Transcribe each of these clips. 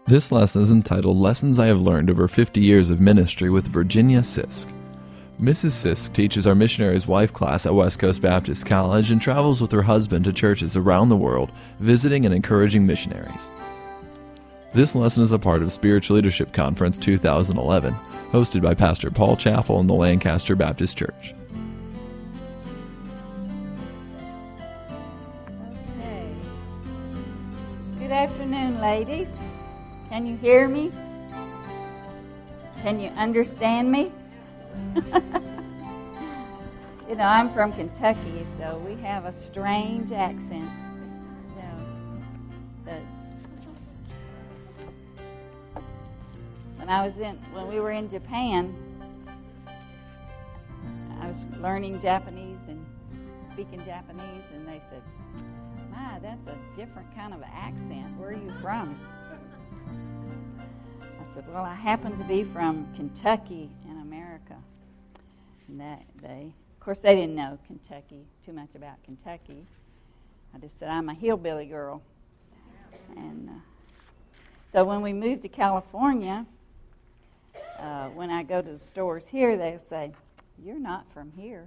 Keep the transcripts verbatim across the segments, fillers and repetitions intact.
This lesson is entitled Lessons I Have Learned Over fifty Years of Ministry with Virginia Sisk. Missus Sisk teaches our Missionary's Wife class at West Coast Baptist College and travels with her husband to churches around the world, visiting and encouraging missionaries. This lesson is a part of Spiritual Leadership Conference two thousand eleven, hosted by Pastor Paul Chappell in the Lancaster Baptist Church. Okay. Good afternoon, ladies. Can you hear me? Can you understand me? You know, I'm from Kentucky, so we have a strange accent. So, but when I was in, when we were in Japan, I was learning Japanese and speaking Japanese, and they said, "My, that's a different kind of accent. Where are you from?" I said, "Well, I happen to be from Kentucky in America." And that they, of course, they didn't know Kentucky, too much about Kentucky. I just said, "I'm a hillbilly girl." And uh, so when we moved to California, uh, when I go to the stores here, they say, "You're not from here."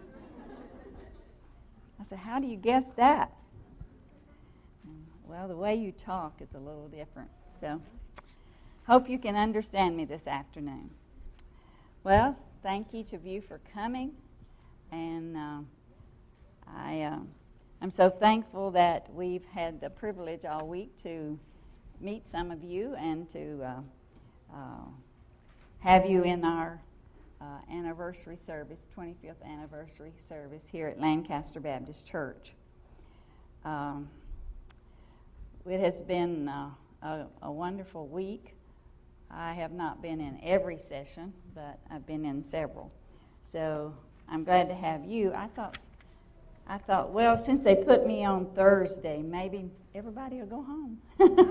I said, "How do you guess that?" And, well, the way you talk is a little different. So hope you can understand me this afternoon. Well, thank each of you for coming, and uh, I, uh, I'm so thankful that we've had the privilege all week to meet some of you and to uh, uh, have you in our uh, anniversary service, twenty-fifth anniversary service here at Lancaster Baptist Church. Um, it has been uh, a, a wonderful week. I have not been in every session, but I've been in several. So I'm glad to have you. I thought, I thought, well, since they put me on Thursday, maybe everybody will go home.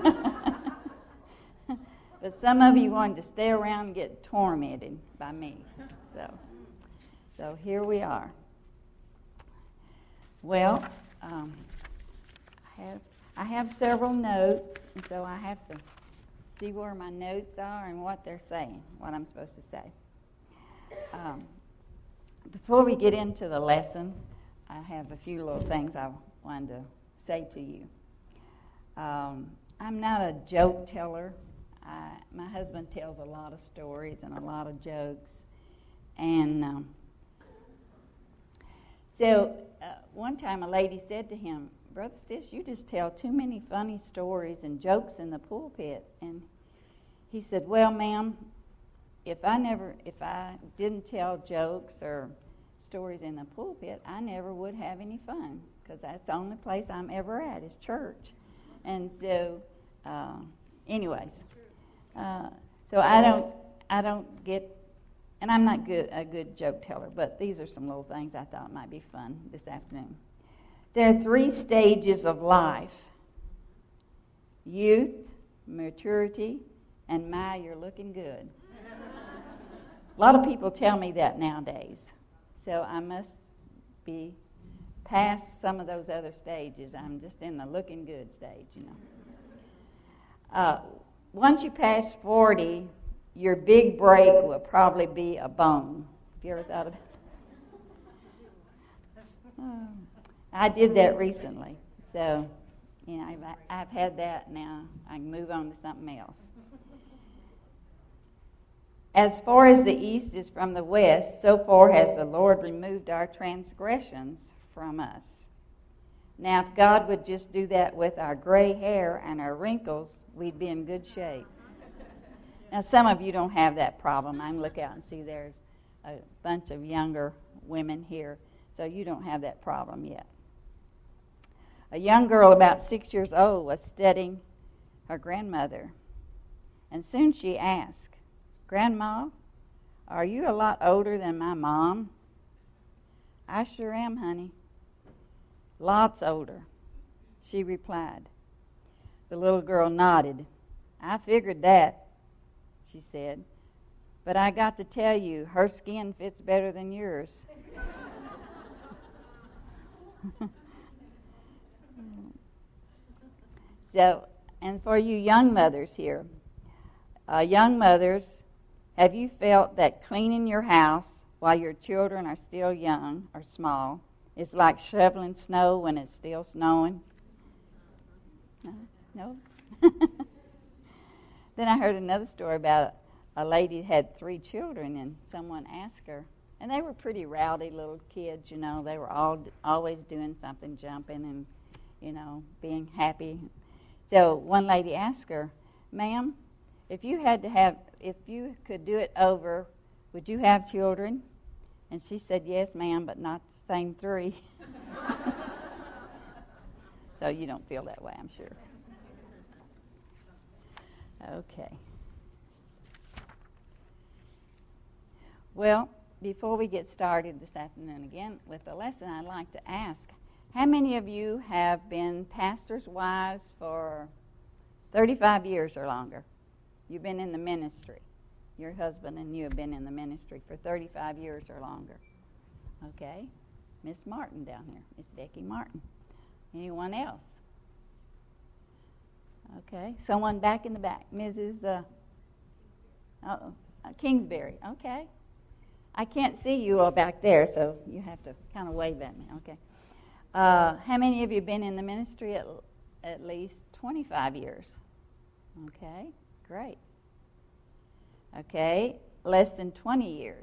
But some of you wanted to stay around and get tormented by me. So, so here we are. Well, um, I have I have several notes, and so I have to see where my notes are and what they're saying, what I'm supposed to say. Um, before we get into the lesson, I have a few little things I wanted to say to you. Um, I'm not a joke teller. I, my husband tells a lot of stories and a lot of jokes. And um, so uh, one time a lady said to him, "Brother Sis, you just tell too many funny stories and jokes in the pulpit." And he said, "Well, ma'am, if I never, if I didn't tell jokes or stories in the pulpit, I never would have any fun, because that's the only place I'm ever at is church." And so, uh, anyways, uh, so I don't, I don't get, and I'm not good a good joke teller, but these are some little things I thought might be fun this afternoon. There are three stages of life: youth, maturity, and my, you're looking good. A lot of people tell me that nowadays. So I must be past some of those other stages. I'm just in the looking good stage, you know. Uh, once you pass forty, your big break will probably be a bone. Have you ever thought of it? Oh. I did that recently. So, you know, I've, I've had that now. I can move on to something else. As far as the east is from the west, so far has the Lord removed our transgressions from us. Now, if God would just do that with our gray hair and our wrinkles, we'd be in good shape. Now, some of you don't have that problem. I can look out and see there's a bunch of younger women here, so you don't have that problem yet. A young girl about six years old was studying her grandmother, and soon she asked, "Grandma, are you a lot older than my mom?" "I sure am, honey. Lots older," she replied. The little girl nodded. "I figured that," she said, "but I got to tell you, her skin fits better than yours." So, and for you young mothers here, Uh, young mothers, have you felt that cleaning your house while your children are still young or small is like shoveling snow when it's still snowing? Uh, no? Then I heard another story about a lady that had three children, and someone asked her, and they were pretty rowdy little kids, you know. They were all always doing something, jumping and, you know, being happy. So one lady asked her, "Ma'am, if you had to have, if you could do it over, would you have children?" And she said, "Yes, ma'am, but not the same three." So you don't feel that way, I'm sure. Okay. Well, before we get started this afternoon again with the lesson, I'd like to ask, how many of you have been pastors' wives for thirty-five years or longer? You've been in the ministry. Your husband and you have been in the ministry for thirty-five years or longer. Okay. Miss Martin down here, Miss Becky Martin. Anyone else? Okay. Someone back in the back, Missus Uh, uh-oh, uh, Kingsbury. Okay. I can't see you all back there, so you have to kind of wave at me. Okay. Uh, how many of you have been in the ministry at, at least twenty-five years? Okay, great. Okay, less than twenty years.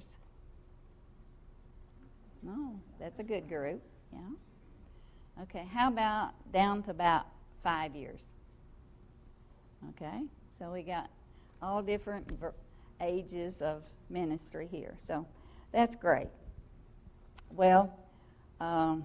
No, that's a good group, yeah. Okay, how about down to about five years? Okay, so we got all different ver- ages of ministry here, so that's great. Well, um,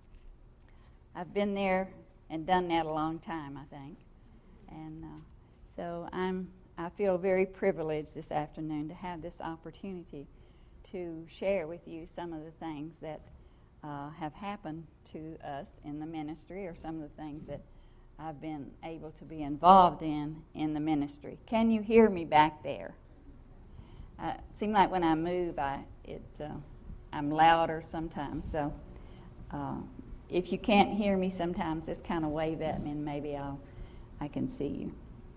I've been there and done that a long time, I think, and uh, so I'm. I feel very privileged this afternoon to have this opportunity to share with you some of the things that uh, have happened to us in the ministry, or some of the things that I've been able to be involved in in the ministry. Can you hear me back there? Uh, it seems like when I move, I it uh, I'm louder sometimes. So uh, if you can't hear me sometimes, just kind of wave at me, and maybe I'll I can see you.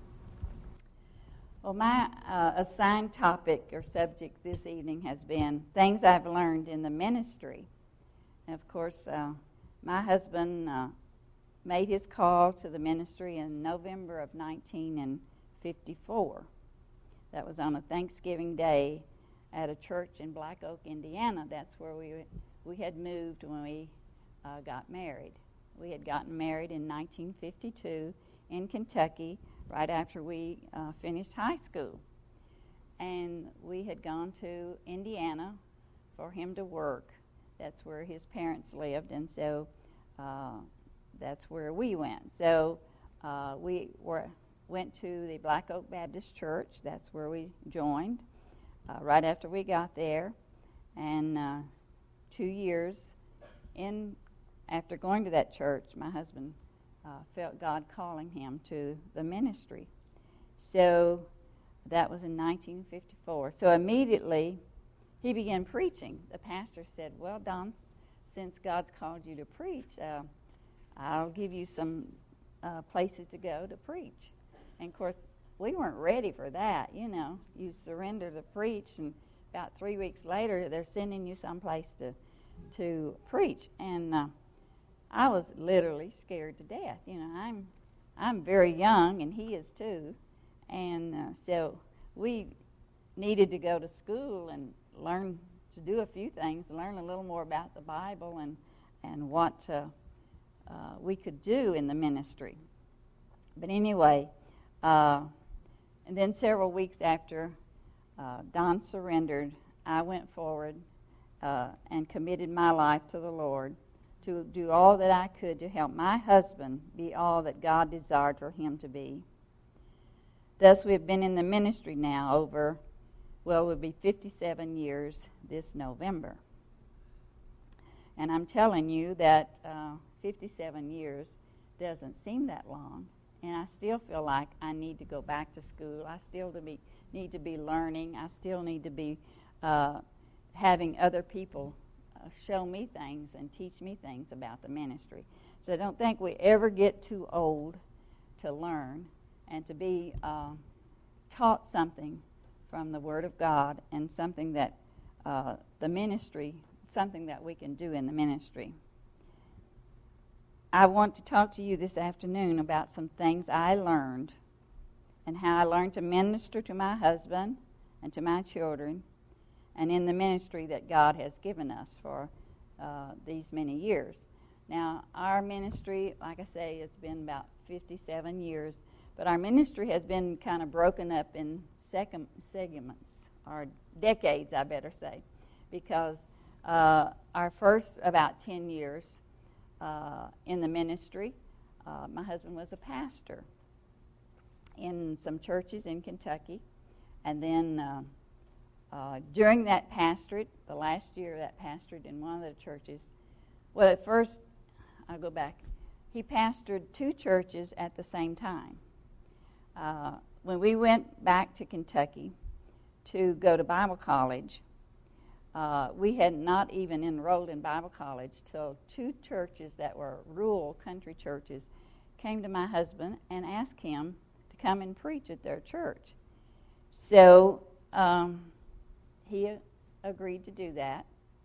Well, my uh, assigned topic or subject this evening has been things I've learned in the ministry. And of course, uh, my husband uh, made his call to the ministry in November of nineteen fifty-four. That was on a Thanksgiving Day at a church in Black Oak, Indiana. That's where we we had moved when we uh, got married. We had gotten married in nineteen fifty-two in Kentucky, right after we uh, finished high school. And we had gone to Indiana for him to work. That's where his parents lived, and so uh, that's where we went. So uh, we were went to the Black Oak Baptist Church. That's where we joined uh, right after we got there. And uh, two years in after going to that church, my husband Uh, felt God calling him to the ministry. So that was in nineteen fifty-four. So immediately he began preaching. The pastor said, "Well, Don, since God's called you to preach, uh, I'll give you some uh, places to go to preach." And of course, we weren't ready for that. You know, you surrender to preach, and about three weeks later, they're sending you someplace to to preach. And uh, I was literally scared to death. You know, I'm I'm very young, and he is too. And uh, so we needed to go to school and learn to do a few things, learn a little more about the Bible and, and what uh, uh, we could do in the ministry. But anyway, uh, and then several weeks after uh, Don surrendered, I went forward uh, and committed my life to the Lord, to do all that I could to help my husband be all that God desired for him to be. Thus, we have been in the ministry now over, well, it would be fifty-seven years this November. And I'm telling you that uh, fifty-seven years doesn't seem that long, and I still feel like I need to go back to school. I still to be, need to be learning. I still need to be uh, having other people show me things and teach me things about the ministry. So I don't think we ever get too old to learn and to be uh, taught something from the Word of God and something that uh, the ministry, something that we can do in the ministry. I want to talk to you this afternoon about some things I learned and how I learned to minister to my husband and to my children and in the ministry that God has given us for uh, these many years. Now, our ministry, like I say, it's been about fifty-seven years, but our ministry has been kind of broken up in seg- segments, or decades, I better say, because uh, our first about ten years uh, in the ministry, uh, my husband was a pastor in some churches in Kentucky, and then uh, uh, during that pastorate, the last year of that pastorate in one of the churches, well, at first, I'll go back, he pastored two churches at the same time. Uh, when we went back to Kentucky to go to Bible college, uh, we had not even enrolled in Bible college till two churches that were rural country churches came to my husband and asked him to come and preach at their church. So um, he agreed to do that.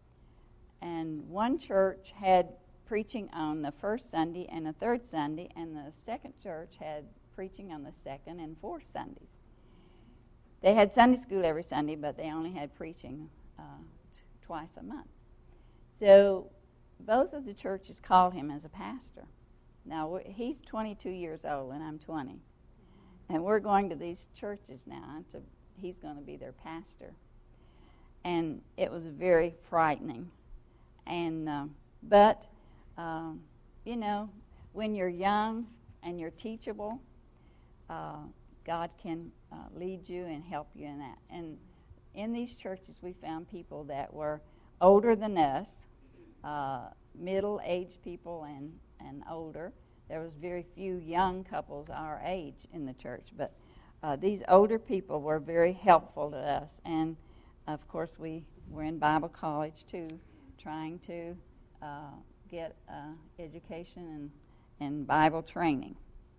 And one church had preaching on the first Sunday and the third Sunday, and the second church had preaching on the second and fourth Sundays. They had Sunday school every Sunday, but they only had preaching uh, t- twice a month. So both of the churches called him as a pastor. Now, he's twenty-two years old, and I'm twenty. And we're going to these churches now. To, he's going to be their pastor. And it was very frightening. And uh, But, um, you know, when you're young and you're teachable, uh, God can uh, lead you and help you in that. And in these churches, we found people that were older than us, uh, middle-aged people and, and older. There was very few young couples our age in the church, but uh, these older people were very helpful to us. And, of course, we were in Bible college, too, trying to uh, get uh, education and, and Bible training.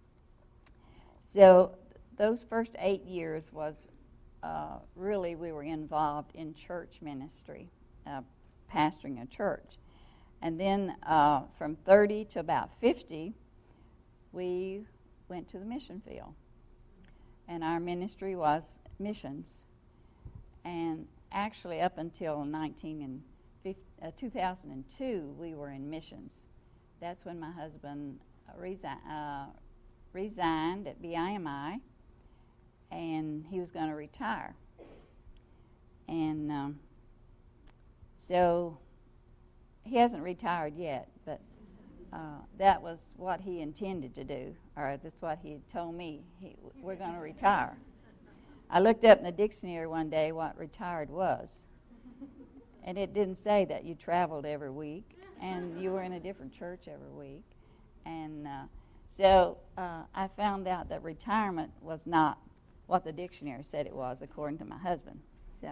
So those first eight years was uh, really we were involved in church ministry, uh, pastoring a church. And then uh, from thirty to about fifty, we went to the mission field. And our ministry was missions. And actually up until nineteen and Uh, two thousand two, we were in missions. That's when my husband resi- uh, resigned at B I M I, and he was going to retire. And um, so he hasn't retired yet, but uh, that was what he intended to do, or that's what he had told me. He, we're going to retire. I looked up in the dictionary one day what retired was. And it didn't say that you traveled every week and you were in a different church every week. And uh, so uh, I found out that retirement was not what the dictionary said it was, according to my husband. So,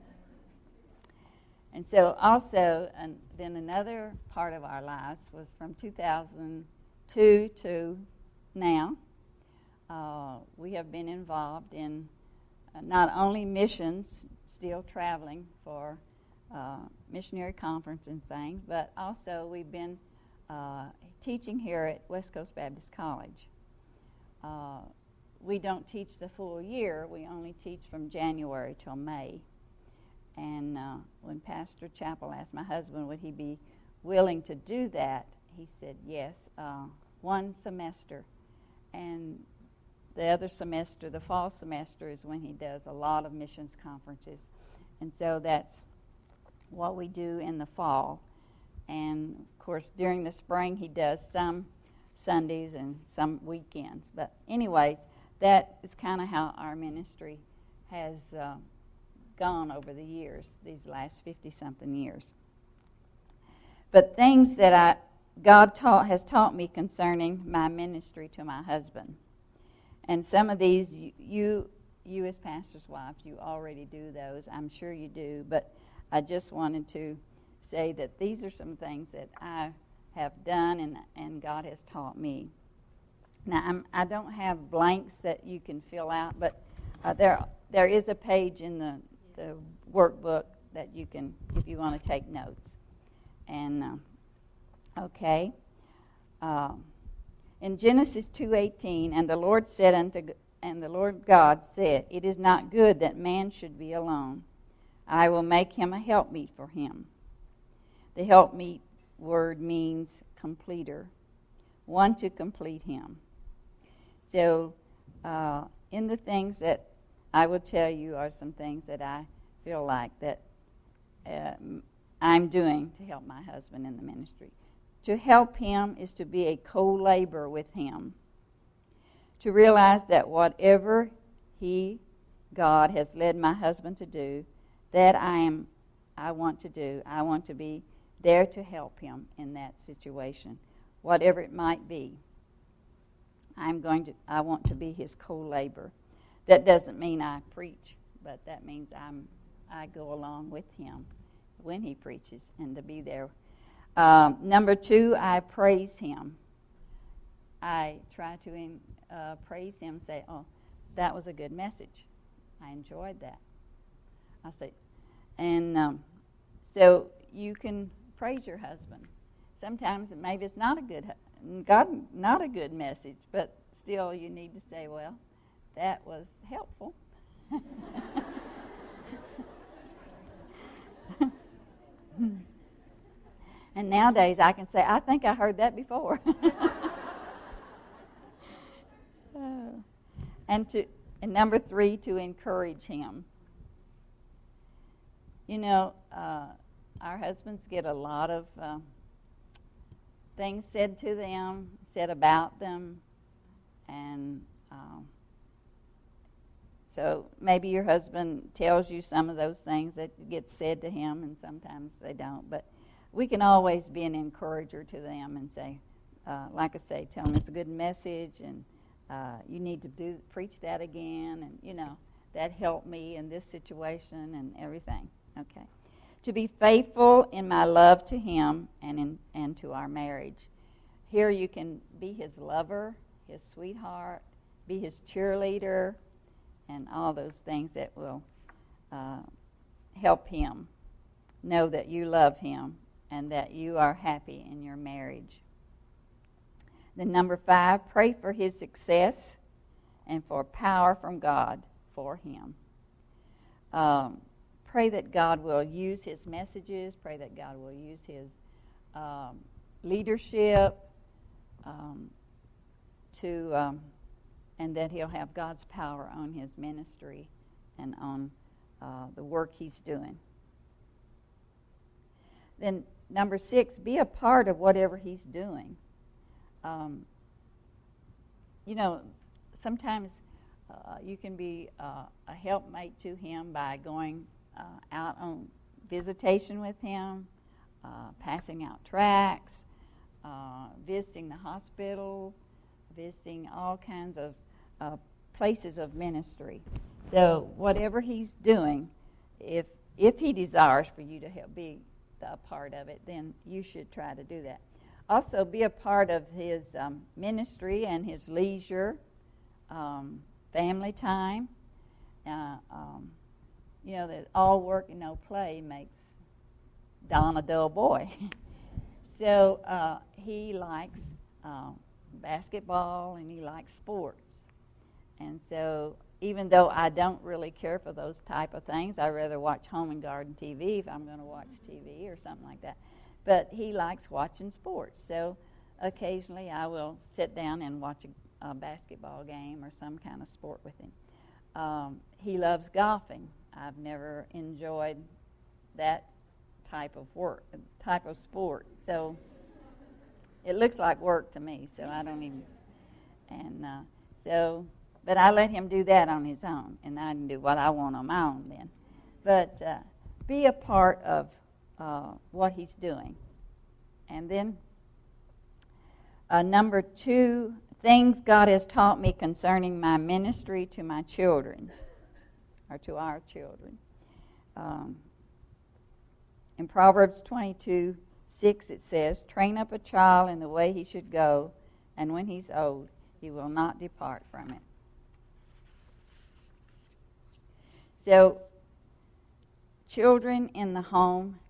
and so also, and then another part of our lives was from two thousand two to now. Uh, we have been involved in uh, not only missions, still traveling for Uh, missionary conference and things, but also we've been uh, teaching here at West Coast Baptist College. Uh, we don't teach the full year. We only teach from January till May. And uh, when Pastor Chappell asked my husband would he be willing to do that, he said yes, uh, one semester. And the other semester, the fall semester, is when he does a lot of missions conferences. And so that's what we do in the fall. And, of course, during the spring he does some Sundays and some weekends. But anyways, that is kind of how our ministry has uh, gone over the years, these last fifty-something years. But things that I God taught has taught me concerning my ministry to my husband. And some of these, you, you, you as pastor's wives, you already do those. I'm sure you do. But I just wanted to say that these are some things that I have done and, and God has taught me. Now, I'm, I don't have blanks that you can fill out, but uh, there there is a page in the, the workbook that you can, if you want to take notes. And, uh, okay. Uh, in Genesis two eighteen, and the Lord said unto, and the Lord God said, it is not good that man should be alone. I will make him a helpmeet for him. The helpmeet word means completer, one to complete him. So, uh, in the things that I will tell you are some things that I feel like that uh, I'm doing to help my husband in the ministry. To help him is to be a co-laborer with him. To realize that whatever he, God, has led my husband to do, that I am, I want to do. I want to be there to help him in that situation, whatever it might be. I'm going to. I want to be his co-laborer. That doesn't mean I preach, but that means I'm. I go along with him when he preaches, and to be there. Um, number two, I praise him. I try to in, uh, praise him. Say, "Oh, that was a good message. I enjoyed that." I say, and um, so you can praise your husband. Sometimes maybe it's not a good, God, not a good message, but still you need to say, well, that was helpful. And nowadays I can say, I think I heard that before. uh, and to and number three, to encourage him. You know, uh, our husbands get a lot of uh, things said to them, said about them, and um, so maybe your husband tells you some of those things that get said to him, and sometimes they don't. But we can always be an encourager to them and say, uh, like I say, tell them it's a good message, and uh, you need to do preach that again, and you know that helped me in this situation and everything. Okay. To be faithful in my love to him and in, and to our marriage. Here you can be his lover, his sweetheart, be his cheerleader, and all those things that will uh, help him know that you love him and that you are happy in your marriage. Then number five, pray for his success and for power from God for him. Um, Pray that God will use his messages. Pray that God will use his um, leadership um, to, um, and that he'll have God's power on his ministry and on uh, the work he's doing. Then number six, be a part of whatever he's doing. Um, you know, sometimes uh, you can be uh, a helpmate to him by going Uh, out on visitation with him, uh, passing out tracts, uh, visiting the hospital, visiting all kinds of uh, places of ministry. So whatever he's doing, if if he desires for you to help be a part of it, then you should try to do that. Also, be a part of his um, ministry and his leisure, um, family time. Uh, um, You know, that all work and no play makes Don a dull boy. so uh, he likes uh, basketball and he likes sports. And so even though I don't really care for those type of things, I rather watch Home and Garden T V if I'm going to watch T V or something like that. But he likes watching sports. So occasionally I will sit down and watch a, a basketball game or some kind of sport with him. Um, he loves golfing. I've never enjoyed that type of work, type of sport. So it looks like work to me, so I don't even, and uh, so, but I let him do that on his own, and I can do what I want on my own then. But uh, be a part of uh, what he's doing. And then uh, number two, things God has taught me concerning my ministry to my children, or to our children. Um, in Proverbs twenty-two six it says, train up a child in the way he should go, and when he's old, he will not depart from it. So, children in the home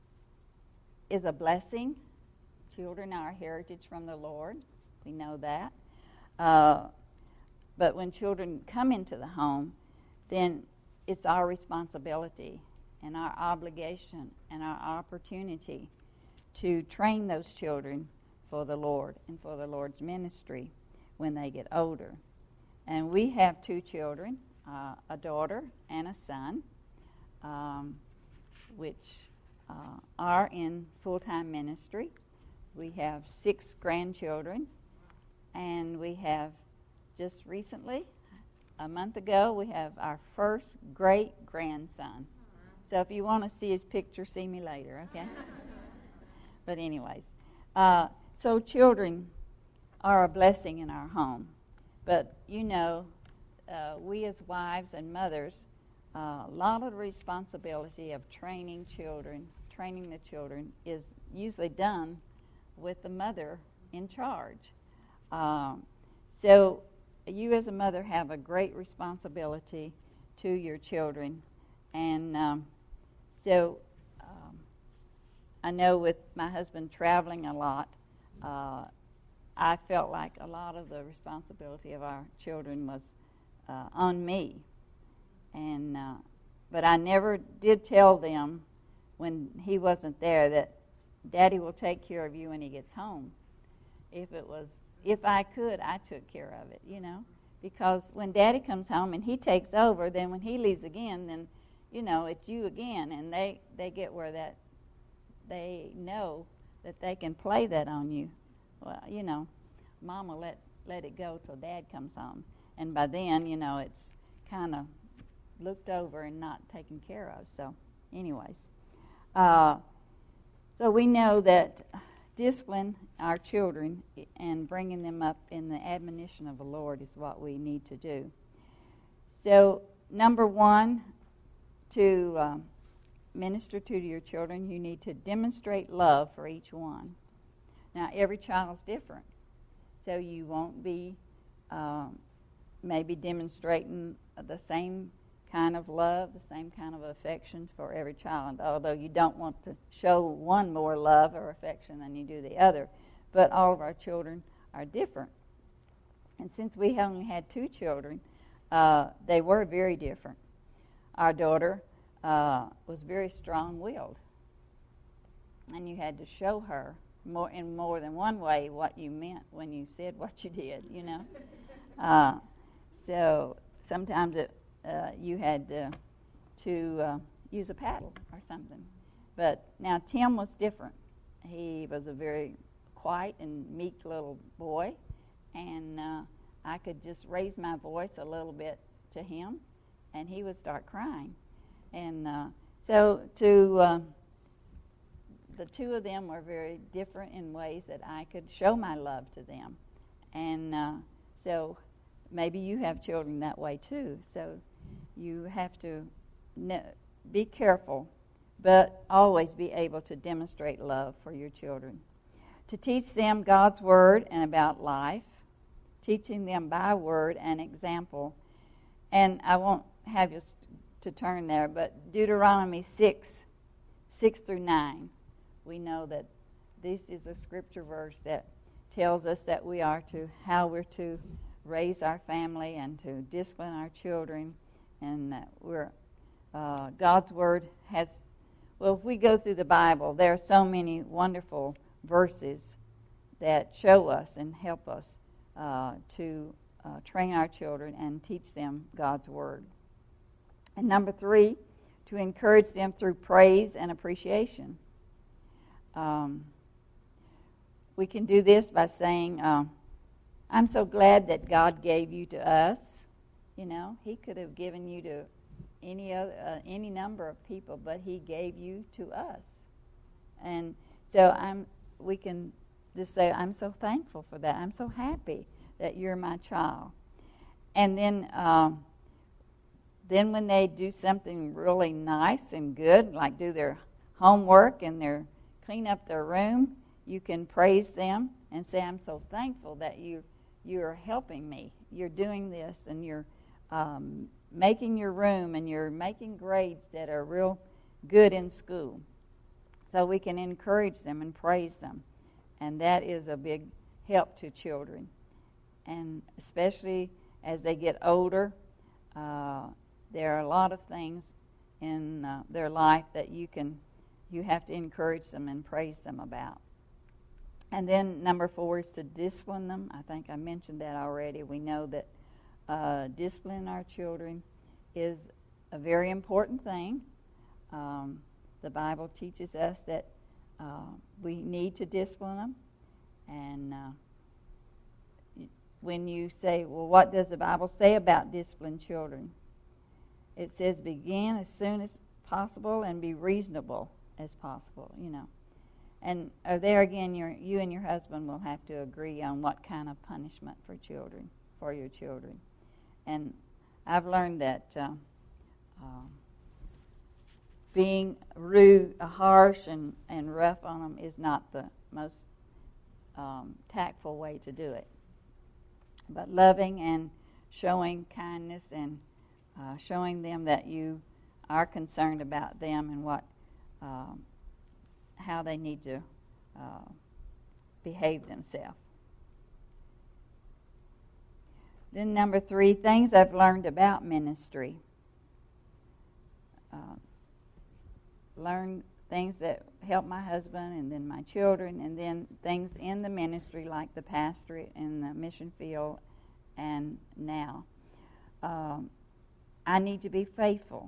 is a blessing. Children are a heritage from the Lord. We know that. Uh, but when children come into the home, then it's our responsibility and our obligation and our opportunity to train those children for the Lord and for the Lord's ministry when they get older. And we have two children, uh, a daughter and a son, um, which uh, are in full-time ministry. We have six grandchildren, and we have just recently, a month ago, we have our first great-grandson. So if you want to see his picture, see me later, okay? But anyways, uh, so children are a blessing in our home. But, you know, uh, we as wives and mothers, uh, a lot of the responsibility of training children, training the children, is usually done with the mother in charge. Um, so you as a mother have a great responsibility to your children. And um, so um, I know with my husband traveling a lot, uh, I felt like a lot of the responsibility of our children was uh, on me. And uh, but I never did tell them when he wasn't there that Daddy will take care of you when he gets home. If it was, if I could, I took care of it, you know. Because when Daddy comes home and he takes over, then when he leaves again, then, you know, it's you again. And they, they get where that, they know that they can play that on you. Well, you know, Mama let, let it go till Dad comes home. And by then, you know, it's kind of looked over and not taken care of. So, anyways. Uh, so we know that discipline our children and bringing them up in the admonition of the Lord is what we need to do. So, number one, to uh, minister to your children, you need to demonstrate love for each one. Now, every child's different, so you won't be um, maybe demonstrating the same kind of love, the same kind of affection for every child, although you don't want to show one more love or affection than you do the other. But all of our children are different. And since we only had two children, uh, they were very different. Our daughter uh, was very strong-willed, and you had to show her more in more than one way what you meant when you said what you did, you know. Uh, so sometimes it Uh, you had uh, to uh, use a paddle or something. But now Tim was different. He was a very quiet and meek little boy, and uh, I could just raise my voice a little bit to him, and he would start crying. And uh, so to uh, the two of them were very different in ways that I could show my love to them. And uh, so maybe you have children that way too. So you have to ne- be careful, but always be able to demonstrate love for your children. To teach them God's Word and about life, teaching them by word and example. And I won't have you st- to turn there, but Deuteronomy six, six through nine, we know that this is a scripture verse that tells us that we are to, how we're to raise our family and to discipline our children. And that we're, uh, God's Word has, well, if we go through the Bible, there are so many wonderful verses that show us and help us uh, to uh, train our children and teach them God's Word. And number three, to encourage them through praise and appreciation. Um, we can do this by saying, uh, I'm so glad that God gave you to us. You know, he could have given you to any other, uh, any number of people, but he gave you to us. And so I'm. we can just say, I'm so thankful for that. I'm so happy that you're my child. And then, um, then when they do something really nice and good, like do their homework and their clean up their room, you can praise them and say, I'm so thankful that you you're helping me. You're doing this, and you're Um, making your room and you're making grades that are real good in school. So we can encourage them and praise them. And that is a big help to children. And especially as they get older, uh, there are a lot of things in uh, their life that you can, you have to encourage them and praise them about. And then number four is to discipline them. I think I mentioned that already. We know that uh, disciplining our children is a very important thing. Um, the Bible teaches us that uh, we need to discipline them. And uh, when you say, well, what does the Bible say about disciplining children? It says begin as soon as possible and be reasonable as possible, you know. And uh, there again, your, you and your husband will have to agree on what kind of punishment for children, for your children. And I've learned that uh, uh, being rude, uh, harsh, and, and rough on them is not the most um, tactful way to do it. But loving and showing kindness and uh, showing them that you are concerned about them and what, um, how they need to uh, behave themselves. Then number three, things I've learned about ministry. Uh, learned things that help my husband and then my children, and then things in the ministry like the pastorate and the mission field and now. Um, I need to be faithful.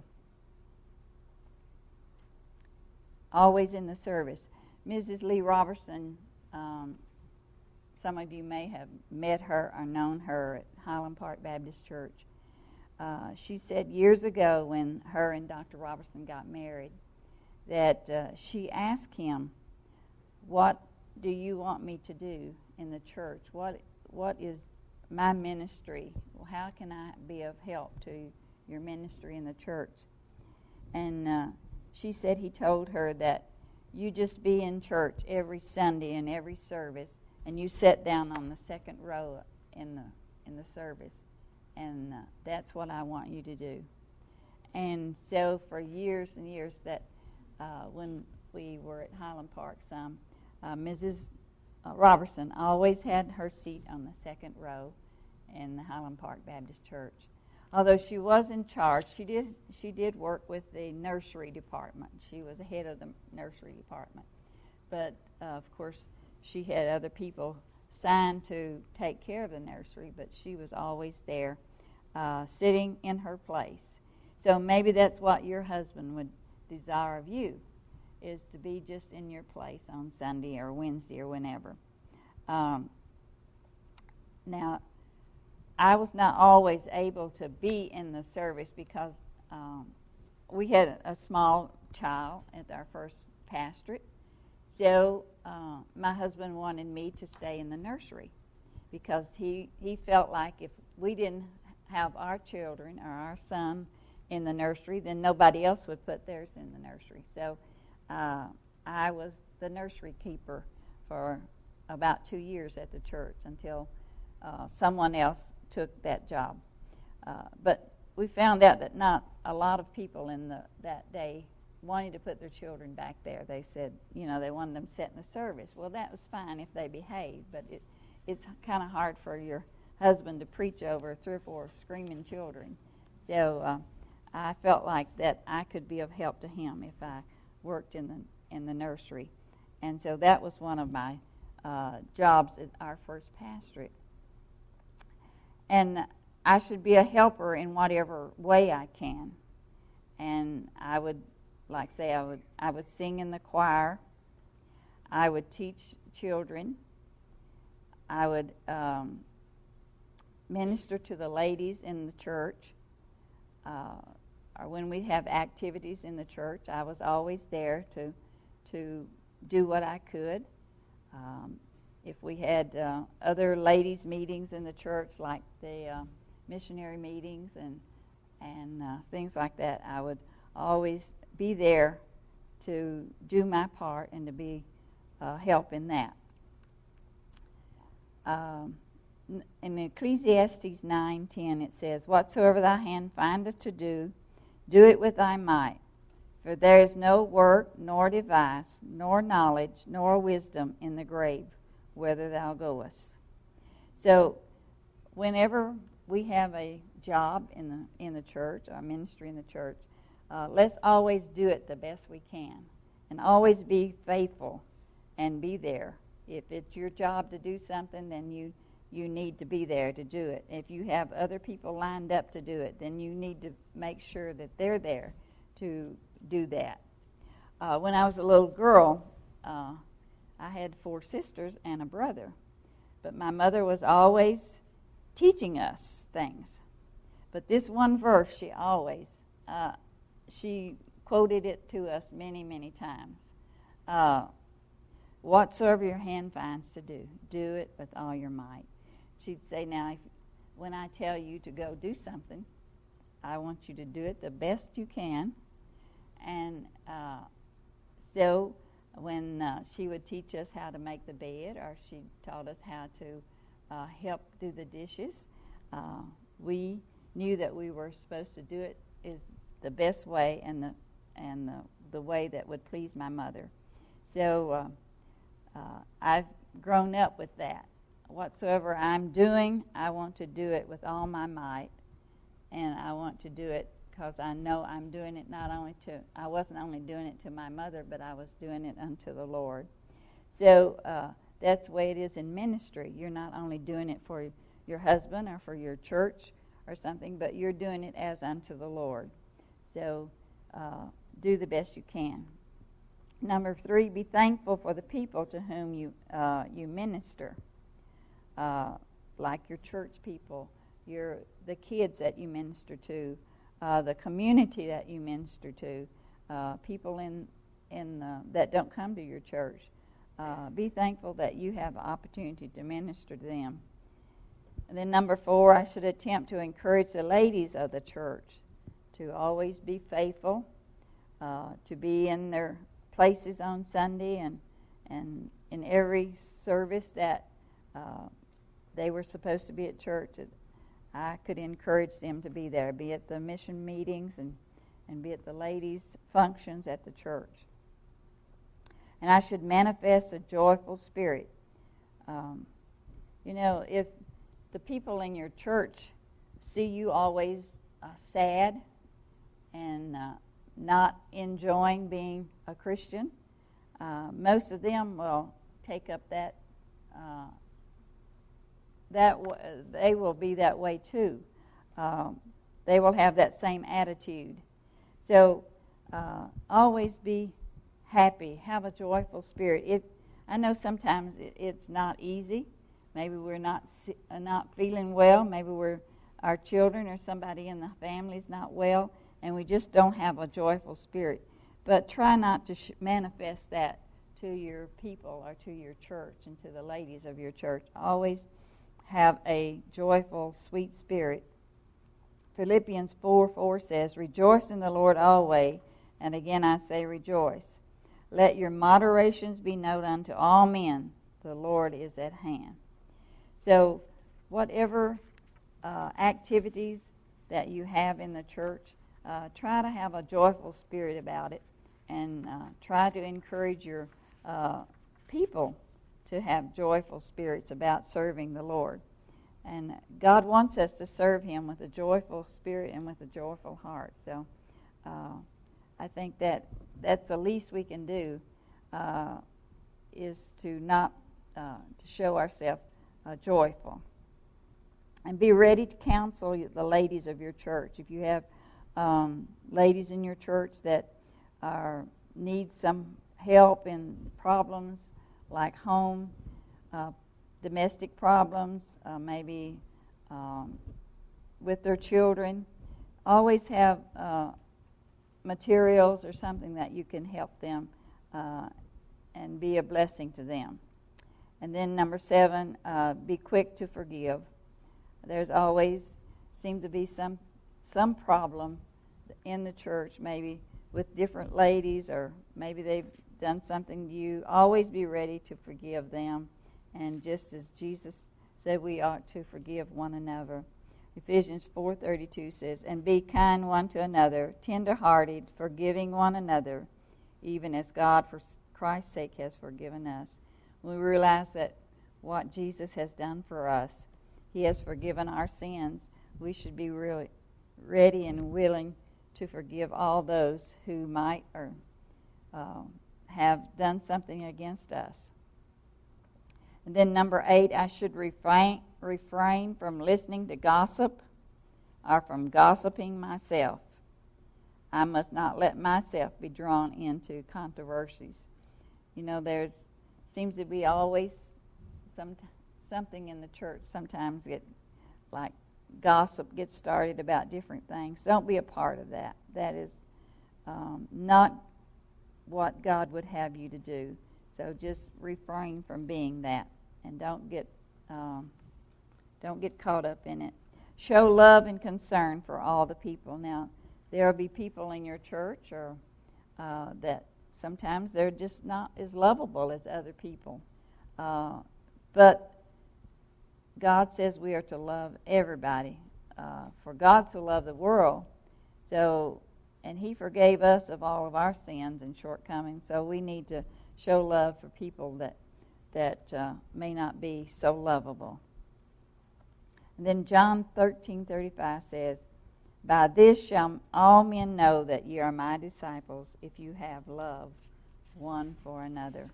Always in the service. Missus Lee Robertson, um, some of you may have met her or known her at Highland Park Baptist Church. Uh, she said years ago when her and Doctor Robertson got married that uh, she asked him, what do you want me to do in the church? What What is my ministry? Well, how can I be of help to your ministry in the church? And uh, she said he told her that you just be in church every Sunday and every service, and you sit down on the second row in the in the service, and uh, that's what I want you to do. And so for years and years, that uh, when we were at Highland Park, some uh, Missus Robertson always had her seat on the second row in the Highland Park Baptist Church. Although she was in charge, she did she did work with the nursery department. She was the head of the nursery department. But, uh, of course, she had other people assigned to take care of the nursery, but she was always there uh, sitting in her place. So maybe that's what your husband would desire of you, is to be just in your place on Sunday or Wednesday or whenever. Um, now, I was not always able to be in the service because um, we had a small child at our first pastorate. So uh, my husband wanted me to stay in the nursery because he, he felt like if we didn't have our children or our son in the nursery, then nobody else would put theirs in the nursery. So uh, I was the nursery keeper for about two years at the church until uh, someone else took that job. Uh, but we found out that not a lot of people in the that day wanted to put their children back there. They said, you know, they wanted them set in the service. Well, that was fine if they behaved, but it, it's kind of hard for your husband to preach over three or four screaming children. So uh, I felt like that I could be of help to him if I worked in the in the nursery. And so that was one of my uh, jobs at our first pastorate. And I should be a helper in whatever way I can. And I would, like say, I would I would sing in the choir. I would teach children. I would um, minister to the ladies in the church. Uh, or when we have activities in the church, I was always there to to do what I could. Um, if we had uh, other ladies' meetings in the church, like the uh, missionary meetings and and uh, things like that, I would always be there to do my part and to be uh, help in that. Um, in Ecclesiastes nine ten it says, "Whatsoever thy hand findeth to do, do it with thy might. For there is no work, nor device, nor knowledge, nor wisdom in the grave, whither thou goest." So, whenever we have a job in the in the church, our ministry in the church, uh, let's always do it the best we can, and always be faithful, and be there. If it's your job to do something, then you you need to be there to do it. If you have other people lined up to do it, then you need to make sure that they're there to do that. Uh, when I was a little girl, uh, I had four sisters and a brother, but my mother was always teaching us things. But this one verse, she always, uh, she quoted it to us many, many times. Uh, Whatsoever your hand finds to do, do it with all your might. She'd say, now, if, when I tell you to go do something, I want you to do it the best you can. And uh, so when uh, she would teach us how to make the bed, or she taught us how to uh, help do the dishes, uh, we knew that we were supposed to do it is the best way and the and the, the way that would please my mother. So uh, uh, I've grown up with that. Whatsoever I'm doing, I want to do it with all my might, and I want to do it because I know I'm doing it not only to, I wasn't only doing it to my mother, but I was doing it unto the Lord. So uh, that's the way it is in ministry. You're not only doing it for your husband or for your church or something, but you're doing it as unto the Lord. So uh, do the best you can. Number three, be thankful for the people to whom you uh, you minister, uh, like your church people, your the kids that you minister to, uh, the community that you minister to, uh, people in in uh, that don't come to your church. Uh, be thankful that you have an opportunity to minister to them. And then number four, I should attempt to encourage the ladies of the church to always be faithful, uh, to be in their places on Sunday and and in every service that uh, they were supposed to be at church. I could encourage them to be there, be at the mission meetings and, and be at the ladies' functions at the church. And I should manifest a joyful spirit. Um, you know, if the people in your church see you always uh, sad and uh, not enjoying being a Christian, uh, most of them will take up that. Uh, that w- they will be that way too. Um, they will have that same attitude. So uh, always be happy, have a joyful spirit. It, I know sometimes it, it's not easy. Maybe we're not uh, not feeling well. Maybe we're our children or somebody in the family is not well, and we just don't have a joyful spirit. But try not to sh- manifest that to your people or to your church and to the ladies of your church. Always have a joyful, sweet spirit. Philippians four four says, "Rejoice in the Lord always, and again I say rejoice. Let your moderations be known unto all men. The Lord is at hand." So whatever uh, activities that you have in the church, uh, try to have a joyful spirit about it, and uh, try to encourage your uh, people to have joyful spirits about serving the Lord. And God wants us to serve Him with a joyful spirit and with a joyful heart. So uh, I think that that's the least we can do, uh, is to not uh, to show ourselves uh, joyful. And be ready to counsel the ladies of your church. If you have um, ladies in your church that are need some help in problems like home, uh, domestic problems, uh, maybe um, with their children, always have uh, materials or something that you can help them uh, and be a blessing to them. And then number seven, uh, be quick to forgive. There's always seems to be some some problem in the church, maybe with different ladies, or maybe they've done something to you. Always be ready to forgive them. And just as Jesus said we ought to forgive one another. Ephesians four thirty-two says, "And be kind one to another, tender-hearted, forgiving one another, even as God for Christ's sake has forgiven us." We realize that what Jesus has done for us, He has forgiven our sins. We should be really ready and willing to forgive all those who might or uh, have done something against us. And then number eight, I should refrain, refrain from listening to gossip or from gossiping myself. I must not let myself be drawn into controversies. You know, there's seems to be always some something in the church sometimes get like gossip gets started about different things. Don't be a part of that. That is um, not what God would have you to do. So just refrain from being that, and don't get um, don't get caught up in it. Show love and concern for all the people. Now, there will be people in your church or uh, that sometimes they're just not as lovable as other people. Uh, but God says we are to love everybody. Uh, for God so loved the world, so and He forgave us of all of our sins and shortcomings. So we need to show love for people that that uh, may not be so lovable. And then John thirteen thirty-five says, "By this shall all men know that ye are my disciples, if you have love one for another."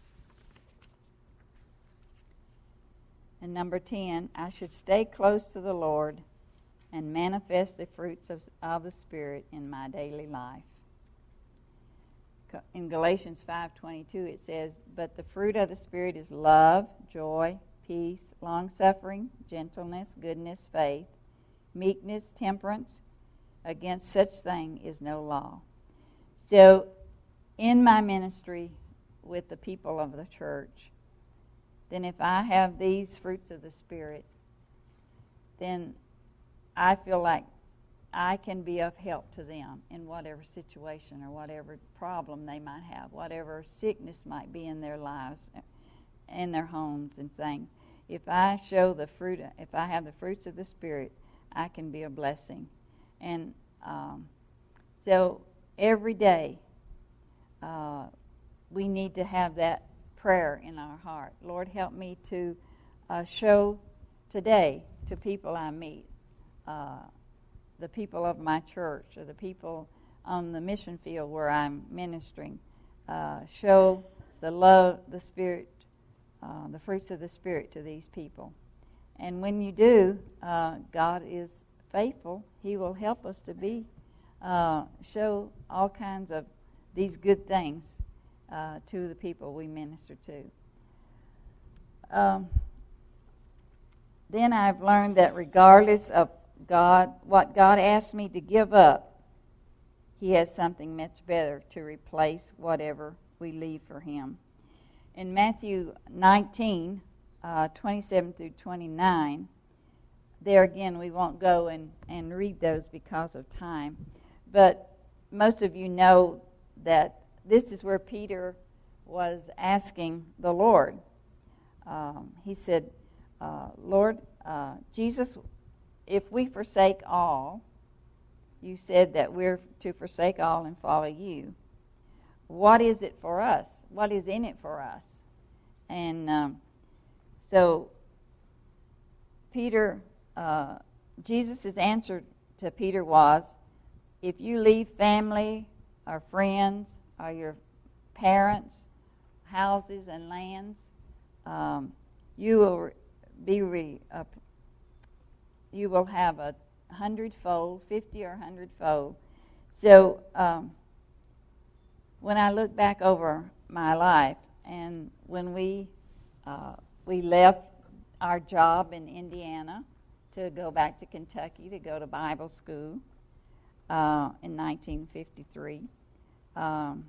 And number ten, I should stay close to the Lord and manifest the fruits of, of the Spirit in my daily life. In Galatians five twenty-two it says, "But the fruit of the Spirit is love, joy, peace, long-suffering, gentleness, goodness, faith, meekness, temperance. Against such thing is no law." So in my ministry with the people of the church, then if I have these fruits of the Spirit, then I feel like I can be of help to them in whatever situation or whatever problem they might have, whatever sickness might be in their lives, in their homes and things. If I show the fruit, if I have the fruits of the Spirit, I can be a blessing. And um, so every day uh, we need to have that prayer in our heart. Lord, help me to uh, show today to people I meet, uh, the people of my church or the people on the mission field where I'm ministering, uh, show the love, the Spirit, uh, the fruits of the Spirit to these people. And when you do, uh, God is faithful. He will help us to be, uh, show all kinds of these good things uh, to the people we minister to. Um, then I've learned that regardless of God, what God asks me to give up, He has something much better to replace whatever we leave for Him. In Matthew nineteen, uh, twenty-seven through twenty-nine, there again, we won't go and, and read those because of time. But most of you know that this is where Peter was asking the Lord. Um, he said, uh, Lord, uh, Jesus, if we forsake all, you said that we're to forsake all and follow you. What is it for us? What is in it for us? And um, so Peter... Uh, Jesus' answer to Peter was, if you leave family or friends or your parents, houses and lands, um, you will be re, uh, you will have a hundredfold, fifty or a hundredfold. So um, when I look back over my life, and when we uh, we left our job in Indiana to go back to Kentucky to go to Bible school uh, in nineteen fifty-three. Um,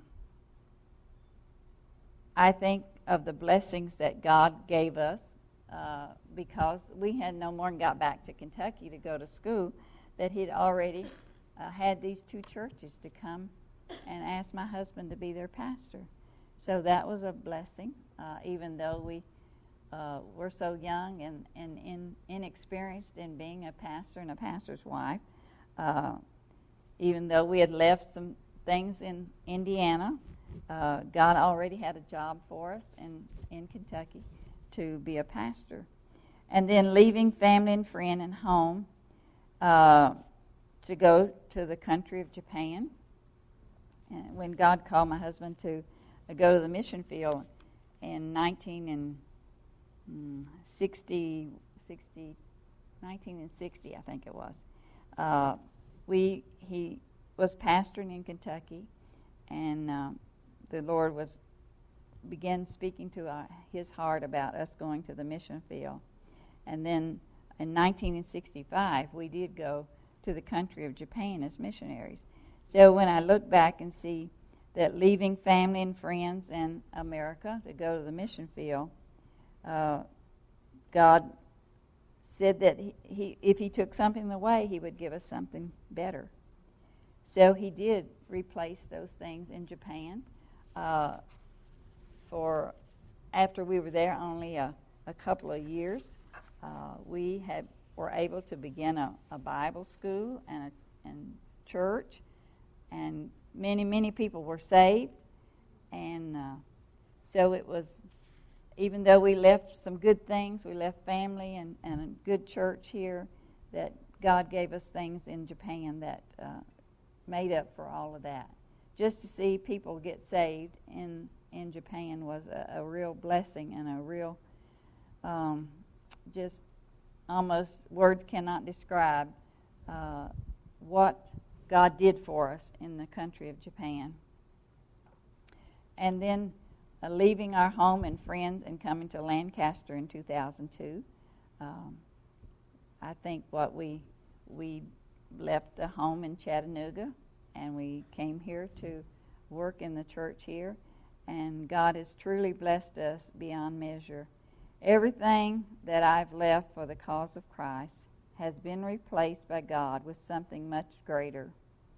I think of the blessings that God gave us uh, because we had no more than got back to Kentucky to go to school, that He'd already uh, had these two churches to come and ask my husband to be their pastor. So that was a blessing, uh, even though we uh, we're so young and, and in, inexperienced in being a pastor and a pastor's wife. Uh, even though we had left some things in Indiana, uh, God already had a job for us in, in Kentucky to be a pastor. And then leaving family and friend and home uh, to go to the country of Japan. And when God called my husband to uh, go to the mission field in nineteen sixty, sixty, nineteen sixty, I think it was, uh, we he was pastoring in Kentucky, and uh, the Lord was began speaking to our, his heart about us going to the mission field. And then in nineteen sixty-five, we did go to the country of Japan as missionaries. So when I look back and see that leaving family and friends in America to go to the mission field, uh, God said that he, he, if he took something away, he would give us something better. So he did replace those things in Japan. Uh, for after we were there only a, a couple of years, uh, we had were able to begin a, a Bible school and a and church, and many, many people were saved. And uh, so it was, even though we left some good things, we left family and, and a good church here, that God gave us things in Japan that uh, made up for all of that. Just to see people get saved in, in Japan was a, a real blessing and a real, um, just almost words cannot describe uh, what God did for us in the country of Japan. And then uh, leaving our home and friends and coming to Lancaster in two thousand two. Um, I think what we we left the home in Chattanooga, and we came here to work in the church here, and God has truly blessed us beyond measure. Everything that I've left for the cause of Christ has been replaced by God with something much greater.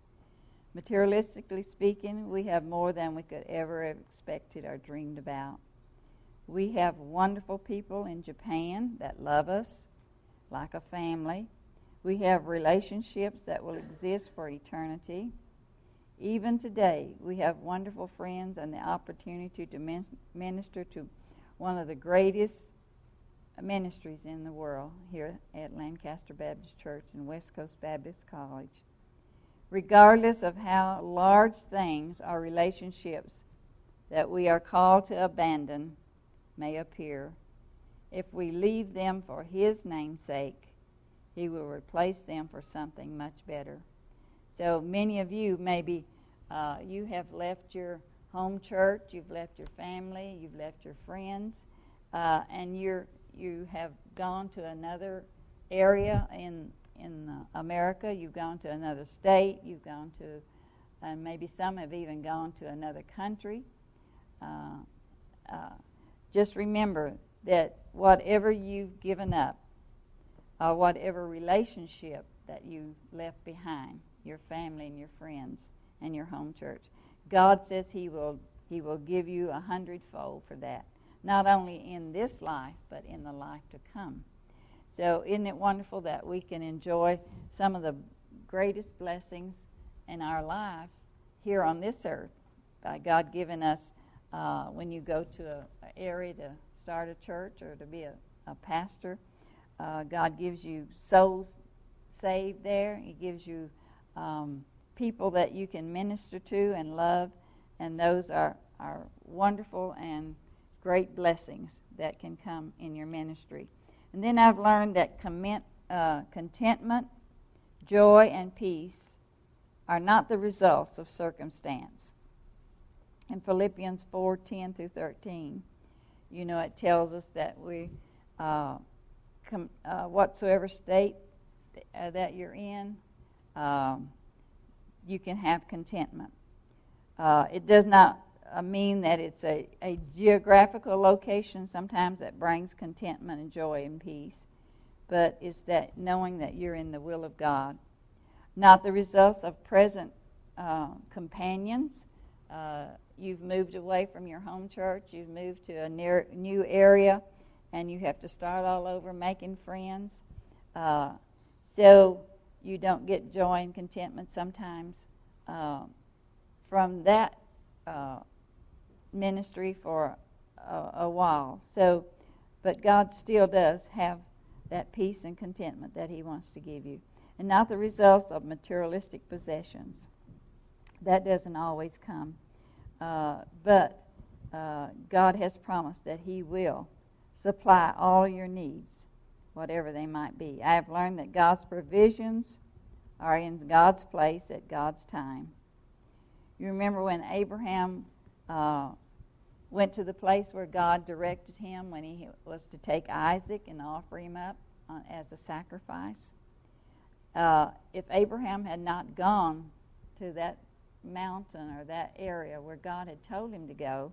Materialistically speaking, we have more than we could ever have expected or dreamed about. We have wonderful people in Japan that love us like a family. We have relationships that will exist for eternity. Even today, we have wonderful friends and the opportunity to min- minister to one of the greatest ministries in the world here at Lancaster Baptist Church and West Coast Baptist College. Regardless of how large things or relationships that we are called to abandon may appear, if we leave them for His name's sake, He will replace them for something much better. So many of you, maybe uh, you have left your home church, you've left your family, you've left your friends, uh, and you're you have gone to another area in in uh, America. You've gone to another state. You've gone to, and maybe some have even gone to another country. Uh, uh, just remember that whatever you've given up, or whatever relationship that you left behind, your family and your friends and your home church, God says He will He will give you a hundredfold for that. Not only in this life, but in the life to come. So isn't it wonderful that we can enjoy some of the greatest blessings in our life here on this earth by God giving us, uh, when you go to an area to start a church or to be a, a pastor, uh, God gives you souls saved there. He gives you um, people that you can minister to and love, and those are, are wonderful and great blessings that can come in your ministry. And then I've learned that comment, uh, contentment, joy, and peace are not the results of circumstance. In Philippians four ten through thirteen, you know, it tells us that we, uh, com- uh, whatsoever state th- uh, that you're in, um, you can have contentment. Uh, it does not uh, mean that it's a, a geographical location sometimes that brings contentment and joy and peace, but it's that knowing that you're in the will of God. Not the results of present uh, companions. Uh, you've moved away from your home church. You've moved to a near, new area, and you have to start all over making friends. Uh, so you don't get joy and contentment sometimes uh, from that uh, ministry for a, a while. So, but God still does have that peace and contentment that He wants to give you, and not the results of materialistic possessions. That doesn't always come, uh, but uh, God has promised that He will supply all your needs, whatever they might be. I have learned that God's provisions are in God's place at God's time. You remember when Abraham uh, went to the place where God directed him when he was to take Isaac and offer him up uh, as a sacrifice? Uh, if Abraham had not gone to that mountain or that area where God had told him to go,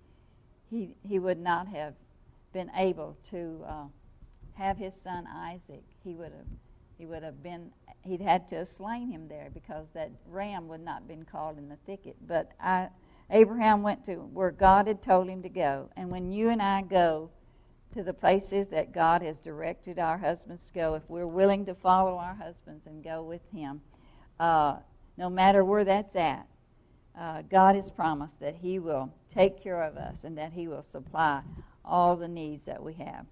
he he would not have been able to uh, have his son Isaac. He would have he would have been he'd had to have slain him there, because that ram would not have been caught in the thicket. But I, Abraham went to where God had told him to go. And when you and I go to the places that God has directed our husbands to go, if we're willing to follow our husbands and go with Him, uh, no matter where that's at, uh, God has promised that He will take care of us and that He will supply all the needs that we have.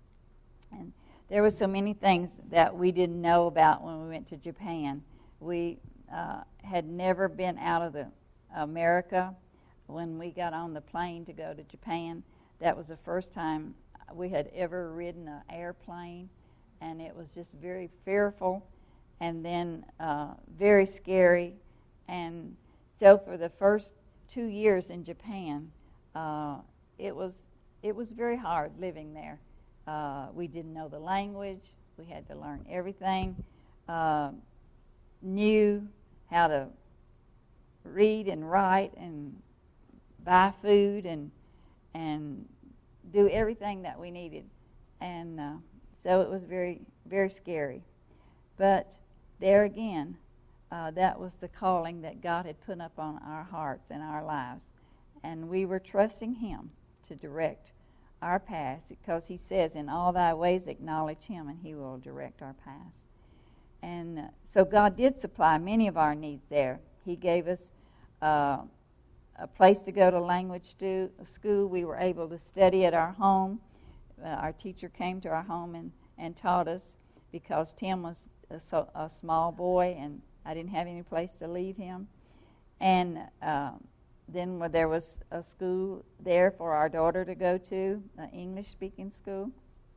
And there were so many things that we didn't know about when we went to Japan. We uh, had never been out of the America. When we got on the plane to go to Japan, that was the first time we had ever ridden an airplane, and it was just very fearful and then uh, very scary. And so for the first two years in Japan, uh, it was it was very hard living there. Uh, we didn't know the language. We had to learn everything. Uh, knew how to read and write and buy food and and do everything that we needed. And uh, so it was very, very scary. But there again, uh, that was the calling that God had put up on our hearts and our lives. And we were trusting Him to direct our paths, because He says, in all thy ways acknowledge Him and He will direct our paths. And uh, so God did supply many of our needs there. He gave us uh, a place to go to language stu- school. We were able to study at our home. Uh, our teacher came to our home and, and taught us, because Tim was a, so, a small boy and I didn't have any place to leave him. And uh, then there was a school there for our daughter to go to, an English-speaking school.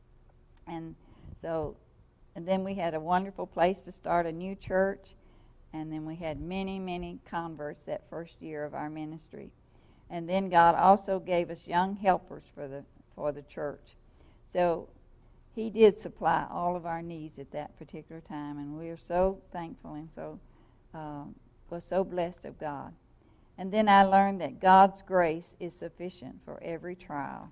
And so, and then we had a wonderful place to start a new church. And then we had many, many converts that first year of our ministry. And then God also gave us young helpers for the for the church. So He did supply all of our needs at that particular time, and we are so thankful and so uh, was so blessed of God. And then I learned that God's grace is sufficient for every trial.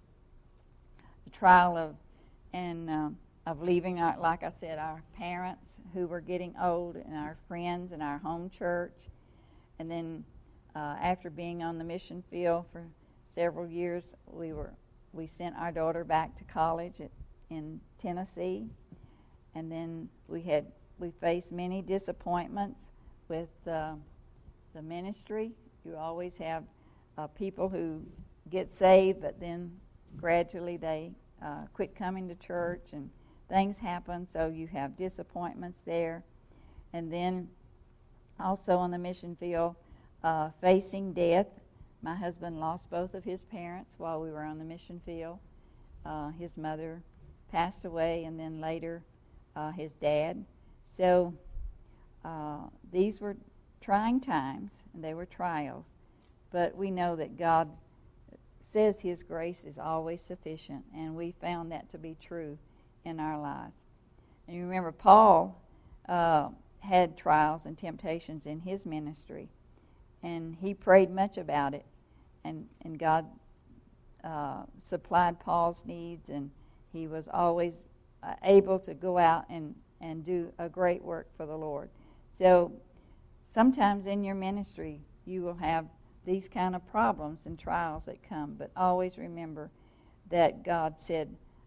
The trial of and uh, of leaving, our, like I said, our parents who were getting old, and our friends and our home church. And then uh, after being on the mission field for several years, we were we sent our daughter back to college at, in Tennessee. And then we had we faced many disappointments with uh, the ministry. You always have uh, people who get saved, but then gradually they uh, quit coming to church, and things happen, so you have disappointments there. And then also on the mission field, uh, facing death. My husband lost both of his parents while we were on the mission field. Uh, his mother passed away, and then later uh, his dad. So uh, these were trying times, and they were trials. But we know that God says His grace is always sufficient, and we found that to be true in our lives. And you remember Paul uh, had trials and temptations in his ministry, and he prayed much about it, and, and God uh, supplied Paul's needs, and he was always uh, able to go out and, and do a great work for the Lord. So sometimes in your ministry you will have these kind of problems and trials that come, but always remember that God said,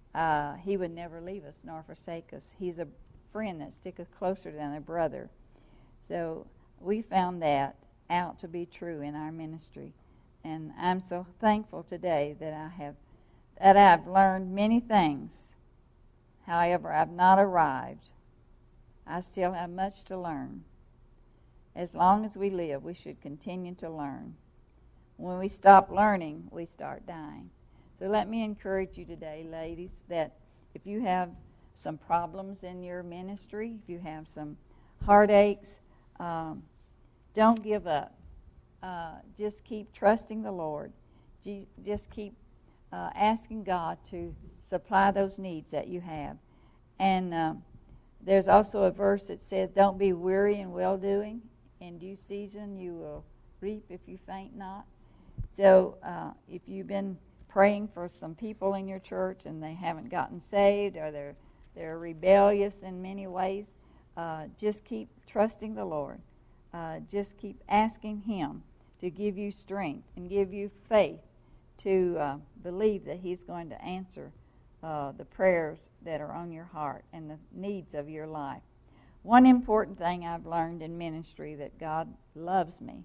uh, He would never leave us nor forsake us. He's a friend that sticketh closer than a brother. So we found that out to be true in our ministry. And I'm so thankful today that I have that I've learned many things. However, I've not arrived. I still have much to learn. As long as we live, we should continue to learn. When we stop learning, we start dying. So let me encourage you today, ladies, that if you have some problems in your ministry, if you have some heartaches, um, don't give up. Uh, just keep trusting the Lord. G- just keep uh, asking God to supply those needs that you have. And uh, there's also a verse that says, don't be weary in well-doing. In due season you will reap if you faint not. So uh, if you've been praying for some people in your church and they haven't gotten saved, or they're, they're rebellious in many ways, uh, just keep trusting the Lord. Uh, just keep asking Him to give you strength and give you faith to uh, believe that He's going to answer uh, the prayers that are on your heart and the needs of your life. One important thing I've learned in ministry, that God loves me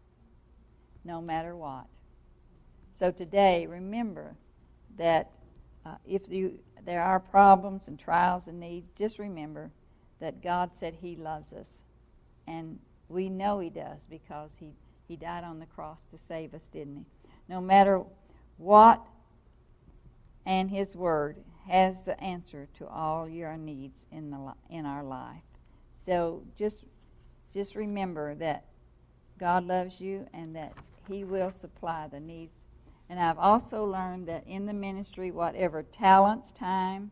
no matter what. So today, remember that uh, if you, there are problems and trials and needs, just remember that God said He loves us. And we know He does, because He He died on the cross to save us, didn't He? No matter what, and His Word has the answer to all your needs in the in our life. So just just remember that God loves you and that He will supply the needs. And I've also learned that in the ministry, whatever talents, time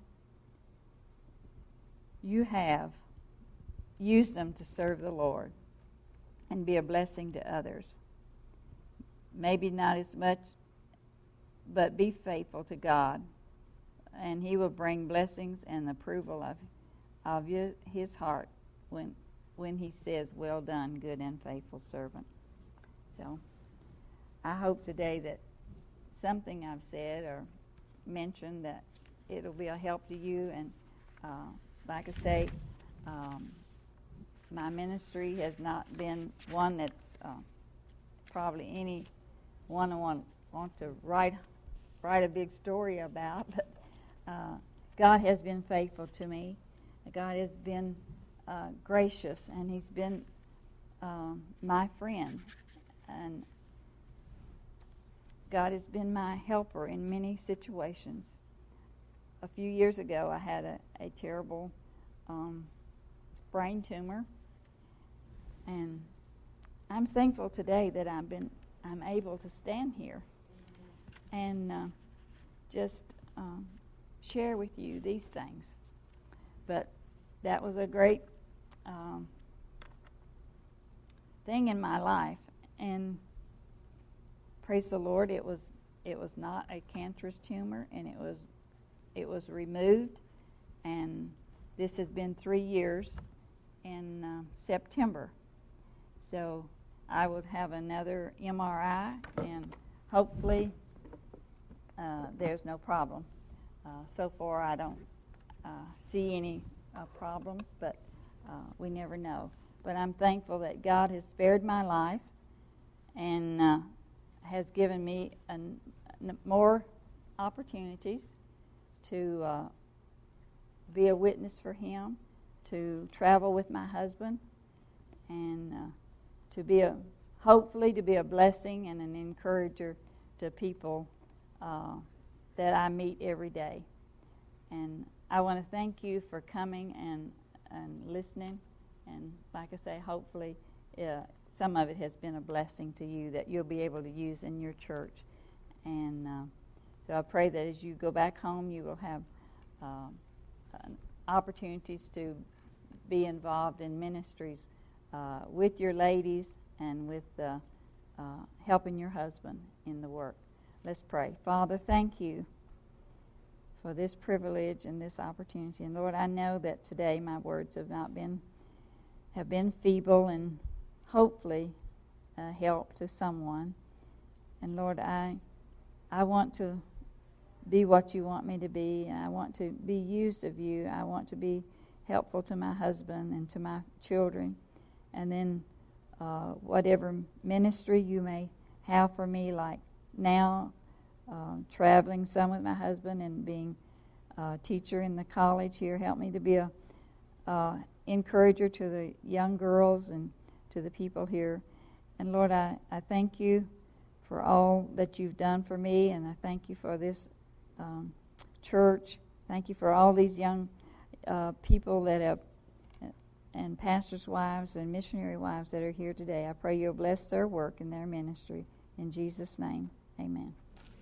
you have, use them to serve the Lord and be a blessing to others. Maybe not as much, but be faithful to God, and He will bring blessings and approval of of you, His heart when when He says, well done, good and faithful servant. So I hope today that something I've said or mentioned, that it'll be a help to you. And uh, like I say, um, my ministry has not been one that's uh, probably any one I want, want to write write a big story about, but uh, God has been faithful to me. God has been uh, gracious, and He's been um, my friend, and God has been my helper in many situations. A few years ago, I had a, a terrible um, brain tumor, and I'm thankful today that I've been I'm able to stand here and uh, just um, share with you these things. But that was a great um, thing in my life, and praise the Lord, it was it was not a cancerous tumor, and it was it was removed, and this has been three years in uh, September. So I would have another M R I, and hopefully uh, there's no problem. Uh, so far, I don't uh, see any uh, problems, but uh, we never know. But I'm thankful that God has spared my life and uh, has given me an, an more opportunities to uh, be a witness for Him, to travel with my husband, and uh, to be a, hopefully to be a blessing and an encourager to people uh, that I meet every day. And I want to thank you for coming and, and listening. And like I say, hopefully uh, some of it has been a blessing to you that you'll be able to use in your church. And uh, so I pray that as you go back home, you will have uh, opportunities to be involved in ministries uh, with your ladies and with uh, uh, helping your husband in the work. Let's pray. Father, thank you for this privilege and this opportunity. And Lord, I know that today my words have not been have been feeble, and hopefully uh, help to someone. And Lord, I I want to be what you want me to be. And I want to be used of you. I want to be helpful to my husband and to my children. And then uh, whatever ministry you may have for me, like now, uh, traveling some with my husband and being a teacher in the college here, help me to be a uh, encourager to the young girls and to the people here. And Lord, I, I thank you for all that you've done for me, and I thank you for this um, church. Thank you for all these young uh, people that have, and pastors' wives and missionary wives that are here today. I pray you'll bless their work and their ministry. In Jesus' name, amen.